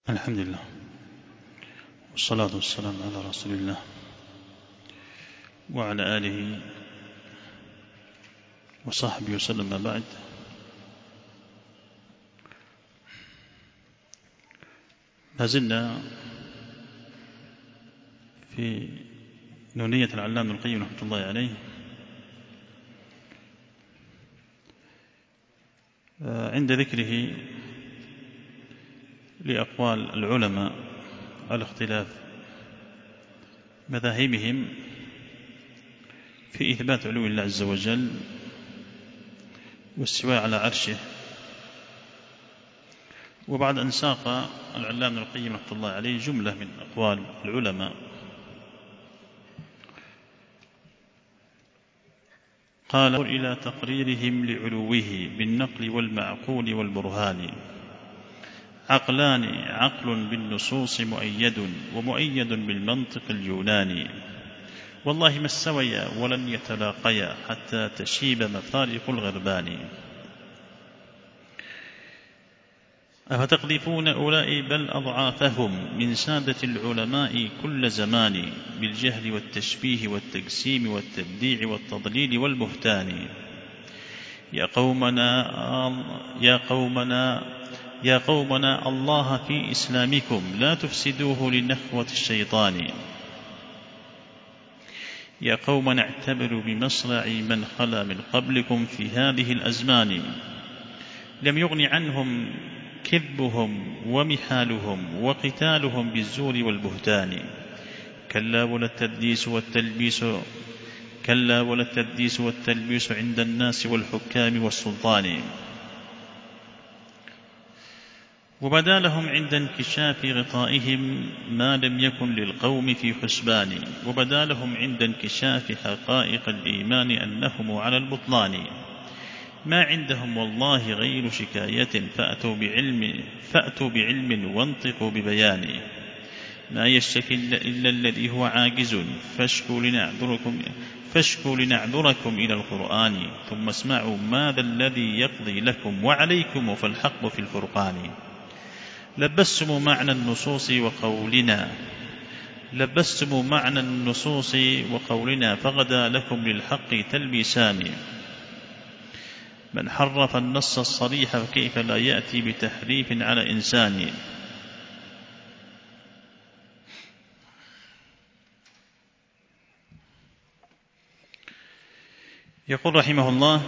الحمد لله والصلاة والسلام على رسول الله وعلى آله وصحبه وسلم. ما بعد، ما زلنا في نونية العلامة ابن القيم رحمة الله عليه عند ذكره لأقوال العلماء على اختلاف مذاهبهم في إثبات علو الله عز وجل واستواء على عرشه. وبعد أن ساق العلامة ابن القيم رحمة الله عليه جملة من أقوال العلماء، قال: إلى تقريرهم لعلوه بالنقل والمعقول والبرهان، عقلان، عقل بالنصوص مؤيد، ومؤيد بالمنطق اليوناني، والله ما استويا ولن يتلاقيا حتى تشيب مفارق الغربان. أفتقذفون أولئك بل أضعافهم من سادة العلماء كل زمان بالجهل والتشبيه والتجسيم والتبديع والتضليل والبهتان. يا قومنا الله في إسلامكم لا تفسدوه لنخوة الشيطان. يا قومنا اعتبروا بمصرع من خلا من قبلكم في هذه الأزمان، لم يغن عنهم كذبهم ومحالهم وقتالهم بالزور والبهتان. كلا ولا التدليس والتلبيس عند الناس والحكام والسلطان. وبدا لهم عند انكشاف غطائهم ما لم يكن للقوم في حسبان. وبدا لهم عند انكشاف حقائق الإيمان أنهم على البطلان. ما عندهم والله غير شكاية، فأتوا بعلم وانطقوا ببيان. ما يشتكي إلا الذي هو عاجز، فاشكوا لنعذركم إلى القرآن. ثم اسمعوا ماذا الذي يقضي لكم وعليكم، فالحق في الفرقان. لبستم معنى النصوص وقولنا فغدا لكم للحق تلبسان. من حرف النص الصريح فكيف لا يأتي بتحريف على إنسان. يقول رحمه الله: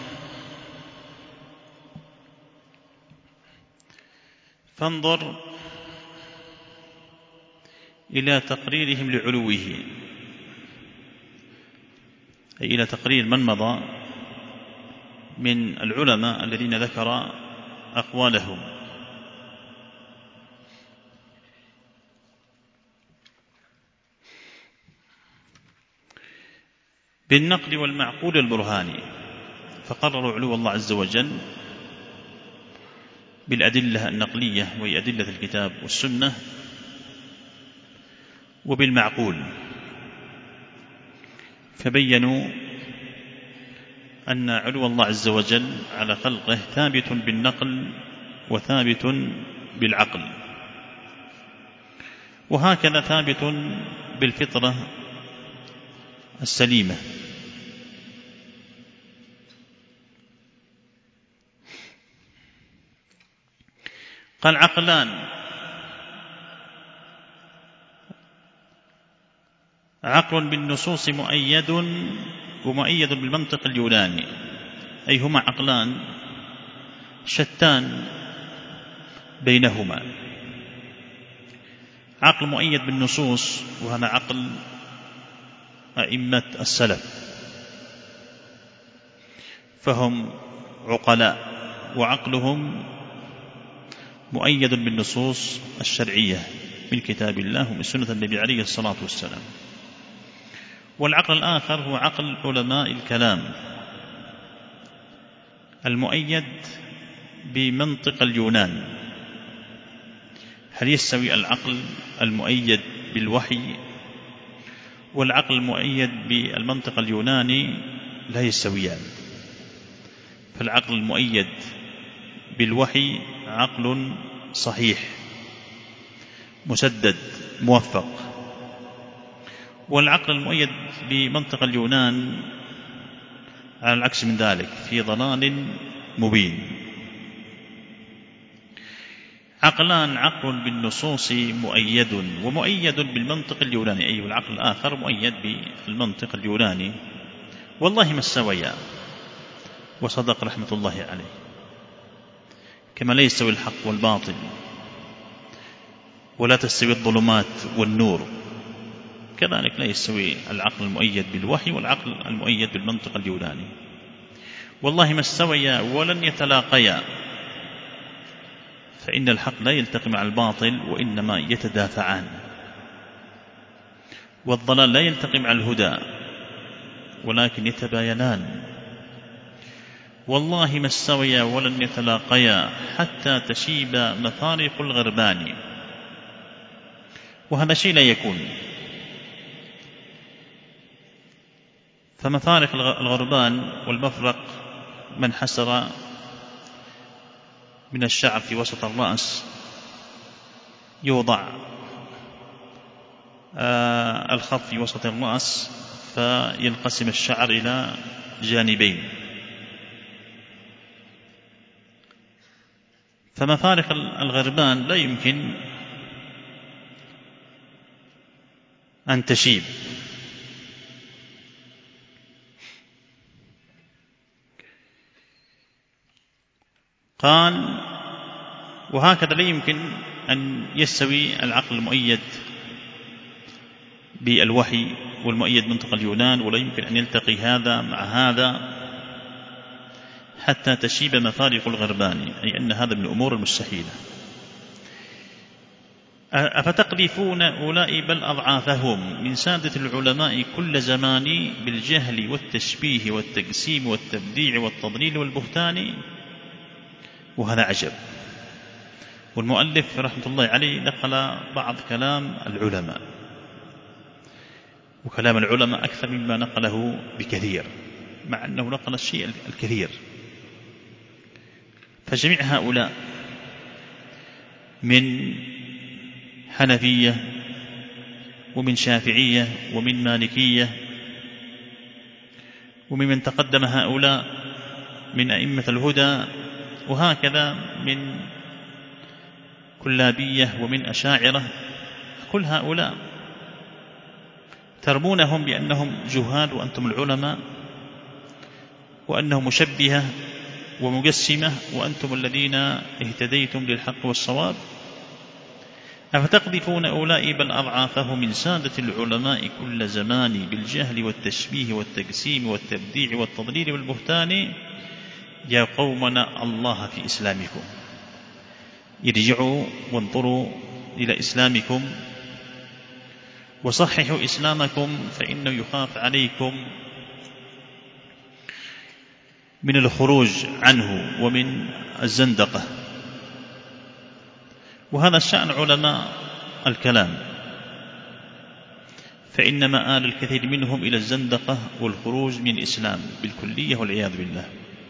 فانظر إلى تقريرهم لعلوه، أي إلى تقرير من مضى من العلماء الذين ذكر أقوالهم. بالنقل والمعقول البرهاني، فقرروا علو الله عز وجل بالأدلة النقلية وهي أدلة الكتاب والسنة، وبالمعقول فبينوا أن علو الله عز وجل على خلقه ثابت بالنقل وثابت بالعقل، وهكذا ثابت بالفطرة السليمة. قال: عقلان، عقل بالنصوص مؤيد ومؤيد بالمنطق اليوناني، أي هما عقلان شتان بينهما. عقل مؤيد بالنصوص، وهذا عقل أئمة السلف، فهم عقلاء، وعقلهم مؤيد بالنصوص الشرعية من كتاب الله ومن سنة النبي عليه الصلاة والسلام. والعقل الآخر هو عقل علماء الكلام المؤيد بمنطق اليونان. هل يستوي العقل المؤيد بالوحي والعقل المؤيد بالمنطق اليوناني؟ لا يستويان. فالعقل المؤيد بالوحي عقل صحيح مسدد موفق. والعقل المؤيد بمنطق اليونان على العكس من ذلك في ضلال مبين. عقلان، عقل بالنصوص مؤيد ومؤيد بالمنطق اليوناني، أي العقل الآخر مؤيد بالمنطق اليوناني. والله ما استويا، وصدق رحمة الله عليه، كما لا يستوي الحق والباطل، ولا تستوي الظلمات والنور، كذلك لا يستوي العقل المؤيد بالوحي والعقل المؤيد بالمنطق اليوناني. والله ما استويا ولن يتلاقيا، فإن الحق لا يلتقي مع الباطل وإنما يتدافعان، والضلال لا يلتقي مع الهدى ولكن يتباينان. والله ما استويا ولن يتلاقيا حتى تشيب مفارق الغربان. وهذا شيء لا يكون، فمفارق الغربان والمفرق من حسر من الشعر في وسط الرأس يوضع الخط في وسط الرأس فينقسم الشعر إلى جانبين. فمفارق الغربان لا يمكن أن تشيب. قال: وهكذا لا يمكن أن يستوي العقل المؤيد بالوحي والمؤيد منطق اليونان، ولا يمكن أن يلتقي هذا مع هذا حتى تشيب مفارق الغربان، أي أن هذا من الأمور المستحيلة. أفتقذفون أولئك بل أضعافهم من سادة العلماء كل زمان بالجهل والتشبيه والتقسيم والتبديع والتضليل والبهتان. وهذا عجب. والمؤلف رحمة الله عليه نقل بعض كلام العلماء، وكلام العلماء أكثر مما نقله بكثير، مع أنه نقل الشيء الكثير. فجميع هؤلاء من حنفية ومن شافعية ومن مالكية ومن تقدم هؤلاء من أئمة الهدى، وهكذا من كلابية ومن أشاعرة، كل هؤلاء ترمونهم بأنهم جهال وأنتم العلماء، وأنهم مشبهة ومقسمة وأنتم الذين اهتديتم للحق والصواب. أفتقذفون أولئك بل أضعافهم من سادة العلماء كل زمان بالجهل والتشبيه والتقسيم والتبديع والتضليل والبهتان. يا قومنا الله في إسلامكم، ارجعوا وانظروا إلى إسلامكم وصححوا إسلامكم، فإنه يخاف عليكم من الخروج عنه ومن الزندقة. وهذا شأن علماء الكلام، فإن مآل الكثير منهم إلى الزندقة والخروج من الإسلام بالكلية والعياذ بالله.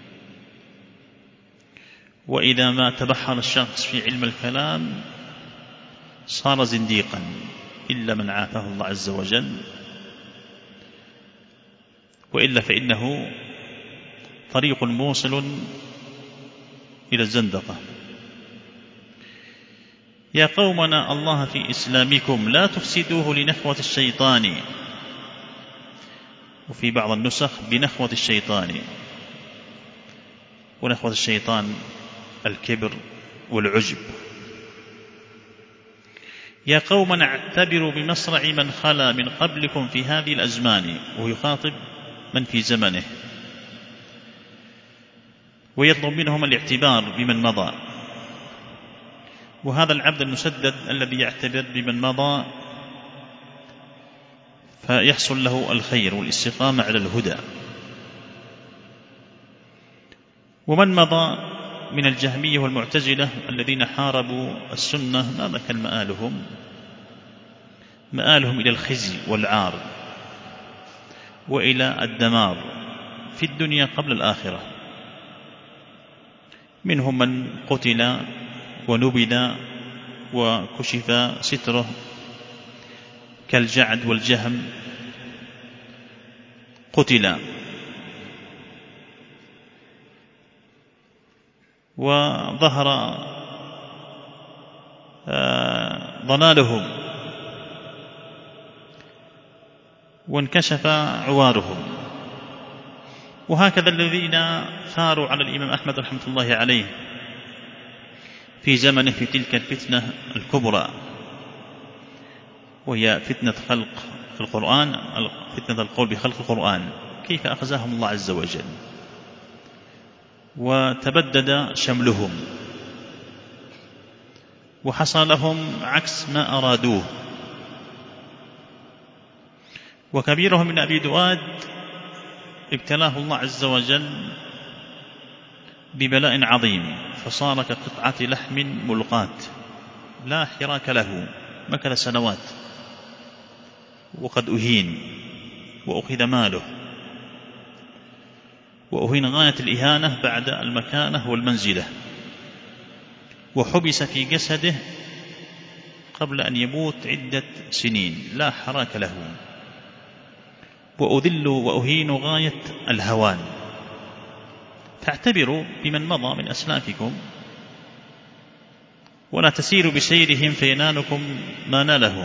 وإذا ما تبحر الشخص في علم الكلام صار زنديقا، إلا من عافاه الله عز وجل، وإلا فإنه طريق موصل إلى الزندقة. يا قومنا الله في إسلامكم لا تفسدوه لنخوة الشيطان، وفي بعض النسخ بنخوة الشيطان، ونخوة الشيطان الكبر والعجب. يا قومنا اعتبروا بمصرع من خلا من قبلكم في هذه الأزمان، ويخاطب من في زمنه ويطلب منهم الاعتبار بمن مضى. وهذا العبد المسدد الذي يعتبر بمن مضى فيحصل له الخير والاستقامة على الهدى. ومن مضى من الجهمية والمعتزلة الذين حاربوا السنة ماذا كان مآلهم؟ مآلهم إلى الخزي والعار وإلى الدمار في الدنيا قبل الآخرة. منهم من قتل ونبذ وكشف ستره كالجعد والجهم قتلا، وظهر ضلالهم وانكشف عوارهم. وهكذا الذين ثاروا على الإمام أحمد رحمة الله عليه في زمنه في تلك الفتنة الكبرى، وهي فتنة خلق القرآن، فتنة القول بخلق القرآن، كيف أخزاهم الله عز وجل وتبدد شملهم وحصل لهم عكس ما أرادوه. وكبيرهم من أبي دؤاد ابتلاه الله عز وجل ببلاء عظيم، فصار كقطعة لحم ملقاة لا حراك له، مكث سنوات وقد أهين وأخذ ماله وأهين غاية الإهانة بعد المكانة والمنزلة، وحبس في جسده قبل أن يموت عدة سنين لا حراك له، وأذل وأهين غاية الهوان. فاعتبروا بمن مضى من أسلافكم ولا تسيروا بسيرهم فينالكم ما نالهم.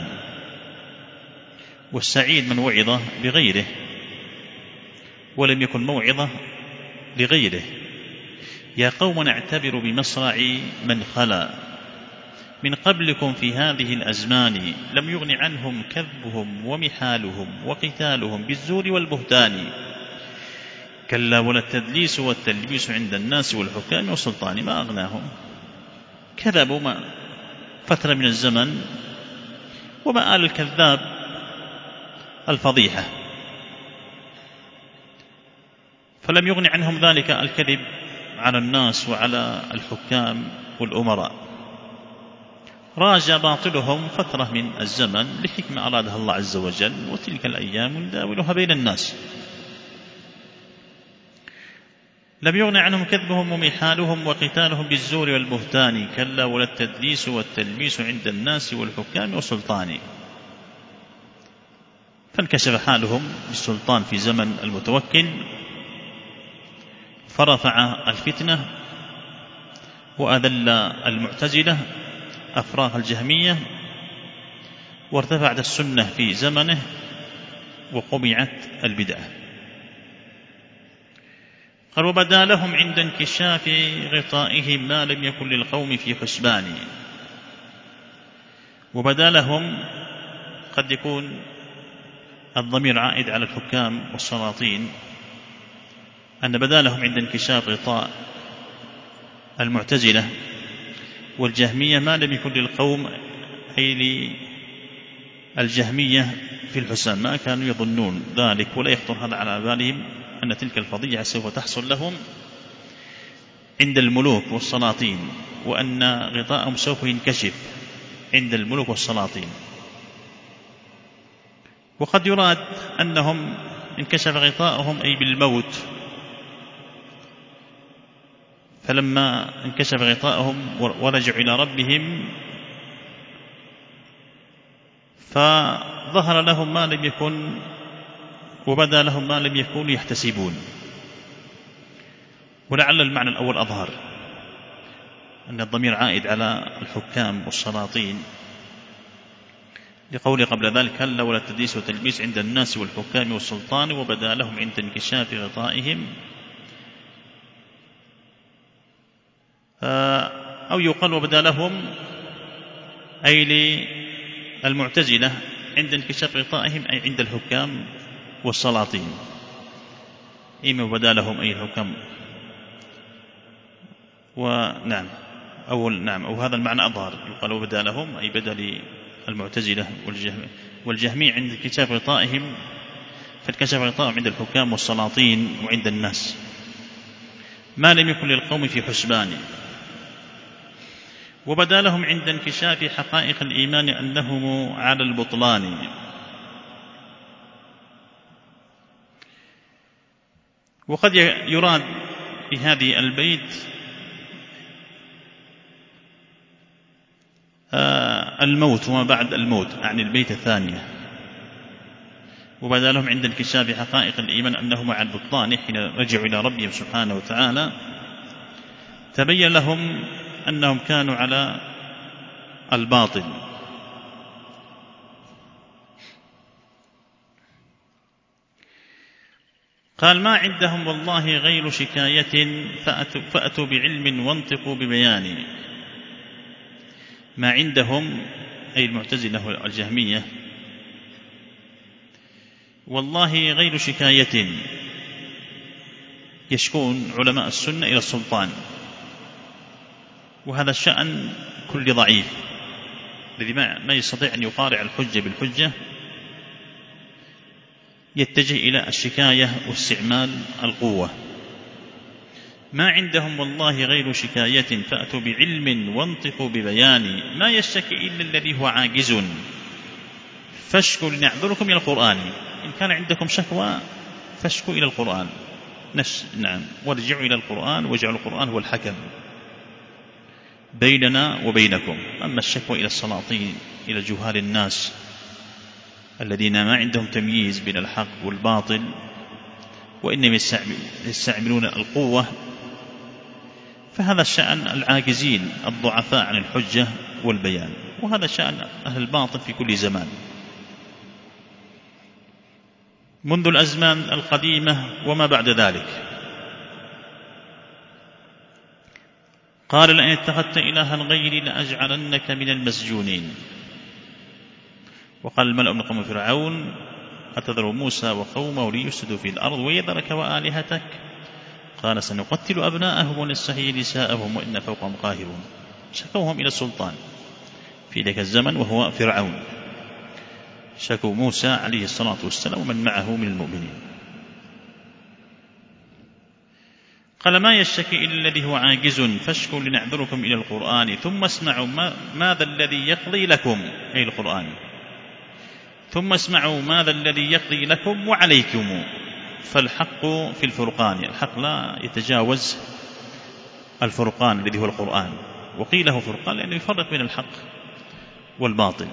والسعيد من وعظ بغيره ولم يكن موعظة لغيره. يا قوم اعتبروا بمصرع من خلا من قبلكم في هذه الأزمان، لم يغن عنهم كذبهم ومحالهم وقتالهم بالزور والبهتان. كلا ولا التدليس والتلبيس عند الناس والحكام والسلطان، ما أغناهم. كذبوا ما فترة من الزمن، وما آل الكذاب الفضيحة، فلم يغن عنهم ذلك الكذب على الناس وعلى الحكام والأمراء. راج باطلهم فترة من الزمن لحكمة أرادها الله عز وجل، وتلك الأيام نداولها بين الناس. لم يغن عنهم كذبهم ومحالهم وقتالهم بالزور والبهتان. كلا ولا التدليس والتلبيس عند الناس والحكام والسلطان. فانكشف حالهم بالسلطان في زمن المتوكل، فرفع الفتنة وأذل المعتزلة أفراغ الجهمية، وارتفعت السنة في زمنه وقمعت البدعة. قال وبدا لهم عند انكشاف غطائهم ما لم يكن للقوم في حسبان. وبدا لهم قد يكون الضمير عائد على الحكام والسلاطين، أن بدا لهم عند انكشاف غطاء المعتزلة والجهمية ما لم يكن للقوم، أي للجهمية في الحسام، ما كانوا يظنون ذلك ولا يخطر هذا على بالهم أن تلك الفضيعة سوف تحصل لهم عند الملوك والسلاطين، وأن غطاءهم سوف ينكشف عند الملوك والسلاطين. وقد يراد أنهم انكشف غطاءهم أي بالموت، فلما انكشف غطاءهم ورجعوا إلى ربهم فظهر لهم ما لم يكن، وبدا لهم ما لم يكونوا يحتسبون. ولعل المعنى الأول أظهر، أن الضمير عائد على الحكام والسلاطين، لقول قبل ذلك كلا ولا التدليس والتلبيس عند الناس والحكام والسلطان. وبدا لهم عند انكشاف غطائهم، أو يقال وبدا لهم أي للمعتزلة عند انكشاف غطائهم أي عند الحكام والسلاطين. إما وبدا لهم أي الحكام، ونعم أو هذا المعنى أظهر، يقال وبدا لهم أي بدا للمعتزلة والجهمية عند انكشاف غطائهم، فانكشف غطائهم عند الحكام والسلاطين وعند الناس ما لم يكن للقوم في حسبان. وبدا لهم عند انكشاف حقائق الإيمان أنهم على البطلان. وقد يراد بهذه البيت الموت وما بعد الموت، عن البيت الثانية. وبدا لهم عند انكشاف حقائق الإيمان أنهم مع البطلان حين رجعوا إلى ربهم سبحانه وتعالى، تبين لهم أنهم كانوا على الباطل. قال: ما عندهم والله غير شكاية فأتوا بعلم وانطقوا ببيان. ما عندهم أي المعتزلة والجهمية والله غير شكاية، يشكون علماء السنة إلى السلطان، وهذا الشأن كل ضعيف الذي ما يستطيع أن يقارع الحجة بالحجة يتجه إلى الشكاية واستعمال القوة. ما عندهم والله غير شكاية فأتوا بعلم وانطقوا ببيان، ما يشتكي إلا الذي هو عاجز فاشكوا لنعذركم إلى القرآن. إن كان عندكم شكوى فاشكوا إلى القرآن، نعم، وارجعوا إلى القرآن واجعلوا القرآن هو الحكم بيننا وبينكم. أما الشكوى إلى السلاطين، إلى جهال الناس الذين ما عندهم تمييز بين الحق والباطل وإنما يستعملون القوة، فهذا الشأن العاجزين الضعفاء عن الحجة والبيان، وهذا شأن أهل الباطل في كل زمان منذ الأزمان القديمة وما بعد ذلك. قال: لئن اتخذت إلها غيري لأجعلنك من المسجونين. وقال الملأ من قوم فرعون: أتذر موسى وقومه ليفسدوا في الأرض ويذرك وآلهتك؟ قال: سنقتل أبناءهم ونستحيي نساءهم وإنا فوقهم قاهرون. شكوهم إلى السلطان في ذاك الزمن وهو فرعون، شكوا موسى عليه الصلاة والسلام ومن معه من المؤمنين. قال: ما يشتكي إلا الذي هو عاجز فاشكوا لنعذركم إلى القرآن ثم اسمعوا ماذا الذي يقضي لكم، أي القرآن، ثم اسمعوا ماذا الذي يقضي لكم وعليكم. فالحق في الفرقان، الحق لا يتجاوز الفرقان الذي هو القرآن، وقيل له فرقان لأنه يفرق بين الحق والباطل.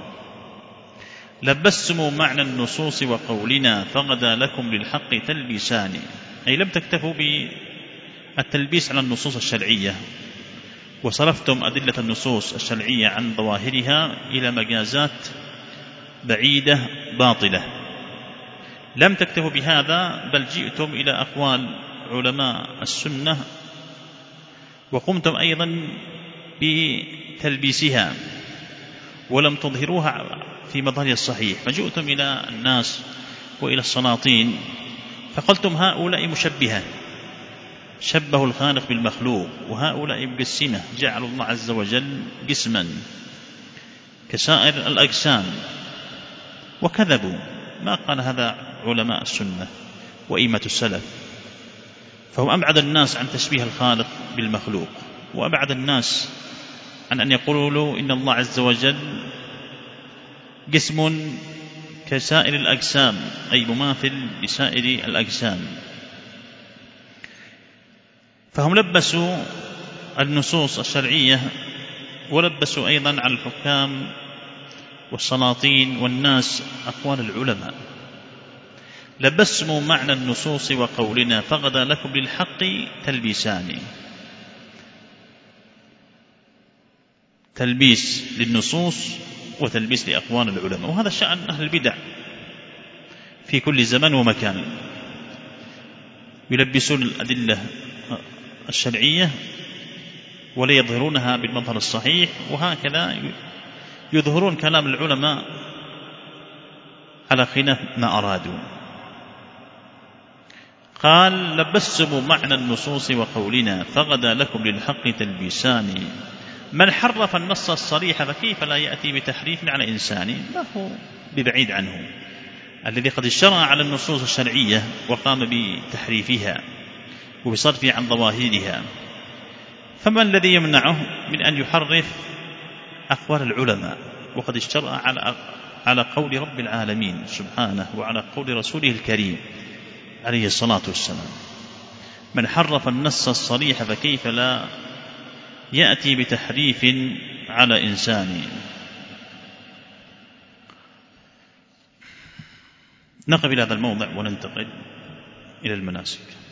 لبستم معنى النصوص وقولنا فغدا لكم للحق تلبسان، أي لم تكتفوا بالتلبيس على النصوص الشرعية وصرفتم أدلة النصوص الشرعية عن ظواهرها إلى مجازات بعيدة باطلة. لم تكتفوا بهذا بل جئتم إلى أقوال علماء السنة وقمتم أيضا بتلبيسها ولم تظهروها في مظهرها الصحيح، فجئتم إلى الناس وإلى السلاطين فقلتم هؤلاء مشبهة، شبهوا الخالق بالمخلوق، وهؤلاء مقسمة، جعلوا الله عز وجل قسما كسائر الأجسام، وكذبوا. ما قال هذا علماء السنة وإمة السلف، فهم أبعد الناس عن تشبيه الخالق بالمخلوق، وأبعد الناس عن أن يقولوا إن الله عز وجل جسم كسائر الأجسام، أي مماثل لسائر الأجسام. فهم لبسوا النصوص الشرعية ولبسوا أيضا على الحكام والسلاطين والناس أقوال العلماء. لبسوا معنى النصوص وقولنا فغدا لكم للحق تلبيسان، تلبيس للنصوص وتلبيس لأقوال العلماء، وهذا شأن أهل البدع في كل زمان ومكان، يلبسون الأدلة الشرعية ولا يظهرونها بالمظهر الصحيح، وهكذا يظهرون كلام العلماء على خلاف ما أرادوا. قال: لبستم معنى النصوص وقولنا فغدا لكم للحق تلبيسان. من حرف النص الصريح فكيف لا يأتي بتحريف على إنسان؟ ما هو ببعيد عنه الذي قد اشترى على النصوص الشرعية وقام بتحريفها وبصرفها عن ظواهرها، فما الذي يمنعه من أن يحرف أقوال العلماء وقد اشترى على قول رب العالمين سبحانه وعلى قول رسوله الكريم عليه الصلاة والسلام؟ من حرف النص الصريح فكيف لا يأتي بتحريف على إنسان. نقف إلى هذا الموضع وننتقل إلى المناسك.